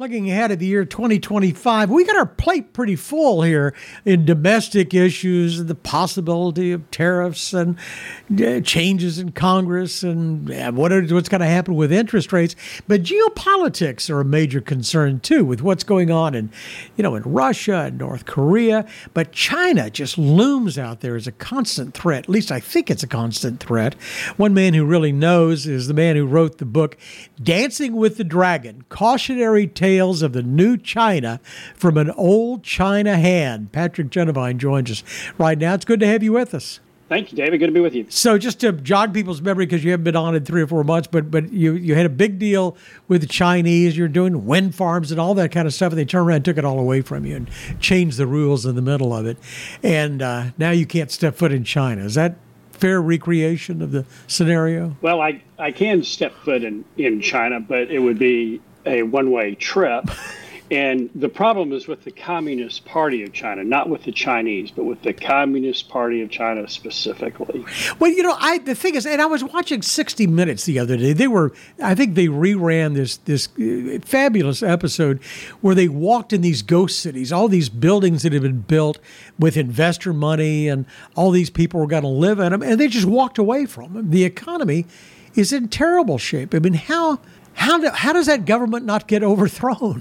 Looking ahead at the year 2025, we got our plate pretty full here in domestic issues, the possibility of tariffs and changes in Congress and what's going to happen with interest rates. But geopolitics are a major concern too, with what's going on in Russia and North Korea. But China just looms out there as a constant threat. At least I think it's a constant threat. One man who really knows is the man who wrote the book Dancing with the Dragon: Cautionary Tales of the New China from an Old China Hand. Patrick Genevine joins us right now. It's good to have you with us. Thank you, David. Good to be with you. So just to jog people's memory, because you haven't been on in 3 or 4 months, but you had a big deal with the Chinese. You're doing wind farms and all that kind of stuff, and they turned around and took it all away from you and changed the rules in the middle of it. And now you can't step foot in China. Is that fair recreation of the scenario? Well, I can step foot in China, but it would be a one-way trip. And the problem is with the Communist Party of China, not with the Chinese, but with the Communist Party of China specifically. Well, the thing is, and I was watching 60 Minutes the other day. I think they reran this fabulous episode where they walked in these ghost cities, all these buildings that had been built with investor money, and all these people were going to live in them, and they just walked away from them. The economy is in terrible shape. I mean, how does that government not get overthrown?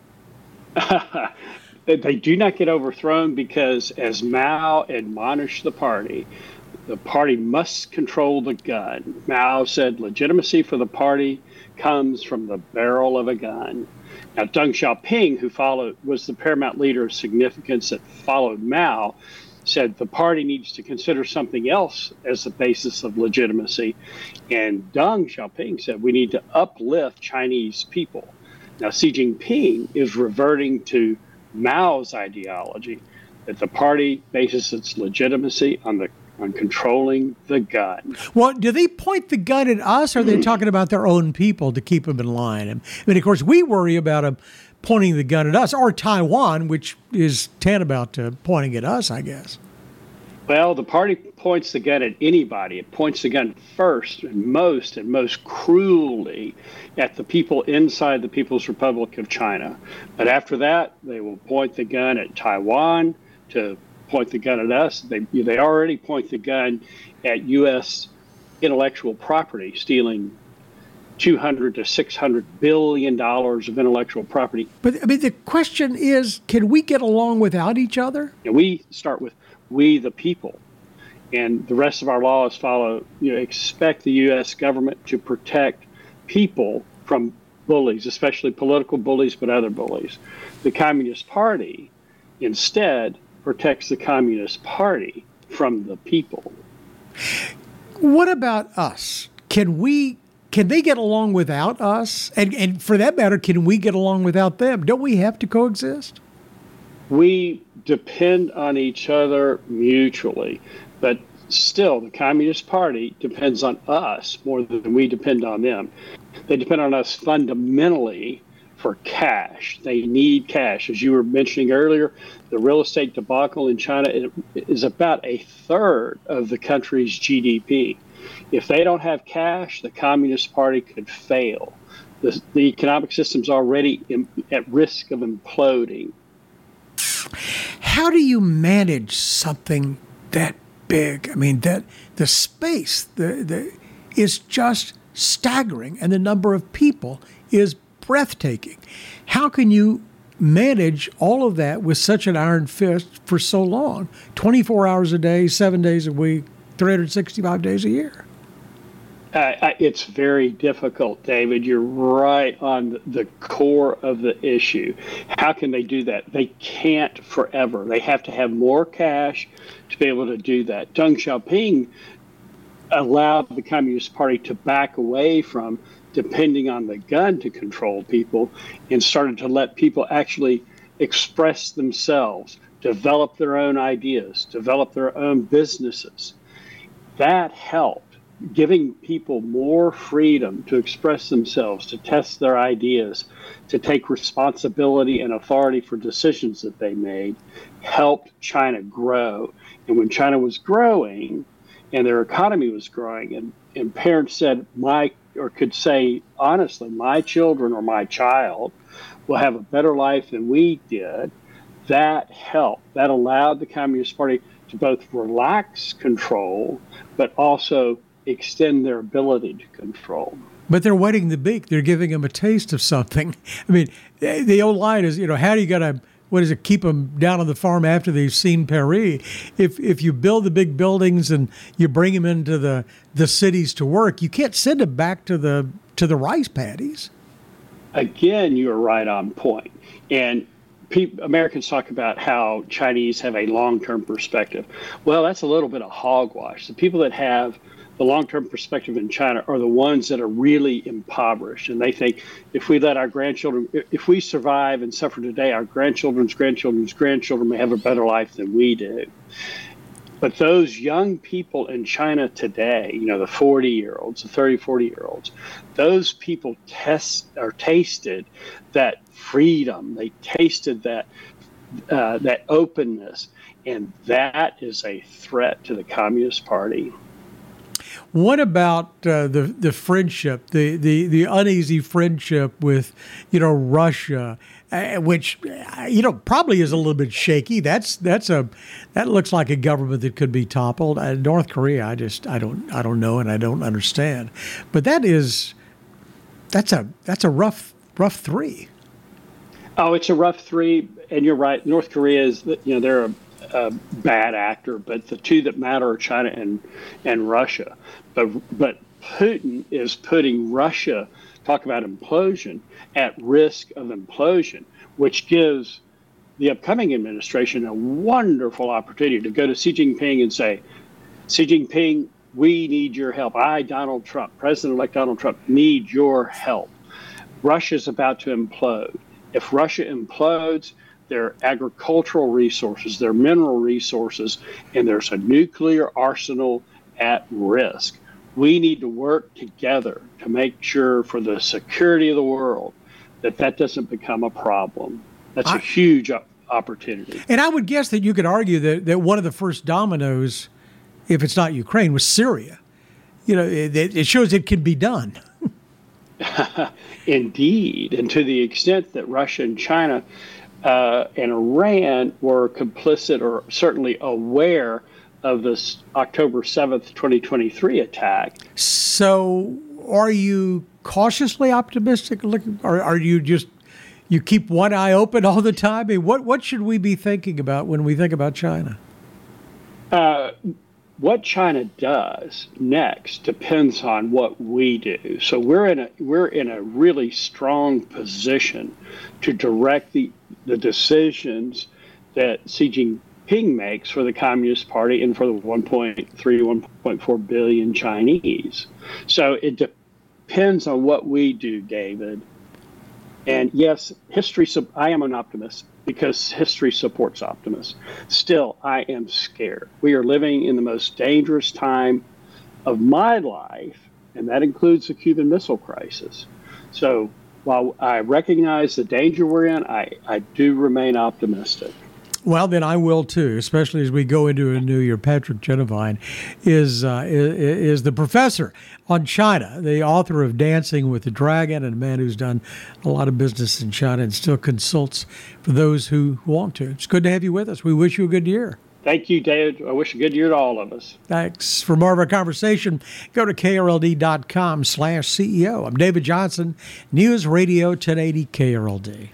They do not get overthrown because, as Mao admonished the party must control the gun. Mao said legitimacy for the party comes from the barrel of a gun. Now, Deng Xiaoping, who was the paramount leader of significance that followed Mao, said the party needs to consider something else as the basis of legitimacy. And Deng Xiaoping said we need to uplift Chinese people. Now, Xi Jinping is reverting to Mao's ideology that the party bases its legitimacy on controlling the gun. Well, do they point the gun at us, or are they talking about their own people to keep them in line? I mean, of course, we worry about them pointing the gun at us, or Taiwan, which is tantamount to pointing at us, I guess. Well, the party points the gun at anybody. It points the gun first and most cruelly at the people inside the People's Republic of China. But after that, they will point the gun at Taiwan, to point the gun at us. They already point the gun at U.S. intellectual property, stealing $200 to $600 billion of intellectual property. But I mean, the question is, can we get along without each other? And we start with we the people, and the rest of our laws follow. Expect the U.S. government to protect people from bullies, especially political bullies, but other bullies. The Communist Party instead protects the Communist Party from the people. What about us? Can they get along without us? And for that matter, can we get along without them? Don't we have to coexist? We depend on each other mutually, but still the Communist Party depends on us more than we depend on them. They depend on us fundamentally for cash. They need cash. As you were mentioning earlier, the real estate debacle in China is about a third of the country's GDP. If they don't have cash, the Communist Party could fail. The economic system's already at risk of imploding. How do you manage something that big? I mean, that the space is just staggering, and the number of people is breathtaking. How can you manage all of that with such an iron fist for so long? 24 hours a day, 7 days a week, 365 days a year. It's very difficult, David. You're right on the core of the issue. How can they do that? They can't forever. They have to have more cash to be able to do that. Deng Xiaoping allowed the Communist Party to back away from depending on the gun to control people and started to let people actually express themselves, develop their own ideas, develop their own businesses. That helped. Giving people more freedom to express themselves, to test their ideas, to take responsibility and authority for decisions that they made, helped China grow. And when China was growing and their economy was growing, and parents said, could say honestly, my children or my child will have a better life than we did, that helped. That allowed the Communist Party to both relax control, but also extend their ability to control. But they're wetting the beak. They're giving them a taste of something. I mean, the old line is, how do you got to, what is it, keep them down on the farm after they've seen Paris? If you build the big buildings and you bring them into the cities to work, you can't send them back to the rice paddies. Again, you're right on point. And Americans talk about how Chinese have a long-term perspective. Well, that's a little bit of hogwash. The people that have the long-term perspective in China are the ones that are really impoverished. And they think if we let our grandchildren, if we survive and suffer today, our grandchildren's grandchildren may have a better life than we do. But those young people in China today, the 40-year-olds, the 30, 40-year-olds, those people tasted that freedom. They tasted that openness. And that is a threat to the Communist Party. What about the friendship, the uneasy friendship with, Russia, which, probably is a little bit shaky. That looks like a government that could be toppled. North Korea, I don't know and I don't understand. But that's a rough three. Oh, it's a rough three, and you're right. North Korea is, they're a bad actor, but the two that matter are China and Russia. But Putin is putting Russia, talk about implosion, at risk of implosion, which gives the upcoming administration a wonderful opportunity to go to Xi Jinping and say, Xi Jinping, we need your help. Donald Trump, President-elect Donald Trump, need your help. Russia's about to implode. If Russia implodes, their agricultural resources, their mineral resources, and there's a nuclear arsenal at risk. We need to work together to make sure for the security of the world that doesn't become a problem. That's a huge opportunity. And I would guess that you could argue that one of the first dominoes, if it's not Ukraine, was Syria. It shows it can be done. Indeed. And to the extent that Russia and China and Iran were complicit or certainly aware of this October 7th, 2023 attack. So are you cautiously optimistic? Or are you just, you keep one eye open all the time? I mean, what should we be thinking about when we think about China? What China does next depends on what we do. So we're in a really strong position to direct the decisions that Xi Jinping makes for the Communist Party and for the 1.3, 1.4 billion Chinese. So it depends on what we do, David. And yes, I am an optimist because history supports optimists. Still, I am scared. We are living in the most dangerous time of my life, and that includes the Cuban Missile Crisis. So while I recognize the danger we're in, I do remain optimistic. Well, then I will too, especially as we go into a new year. Patrick Genevine is the professor on China, the author of Dancing with the Dragon, and a man who's done a lot of business in China and still consults for those who want to. It's good to have you with us. We wish you a good year. Thank you, David. I wish a good year to all of us. Thanks. For more of our conversation, go to krld.com/CEO. I'm David Johnson, News Radio 1080 KRLD.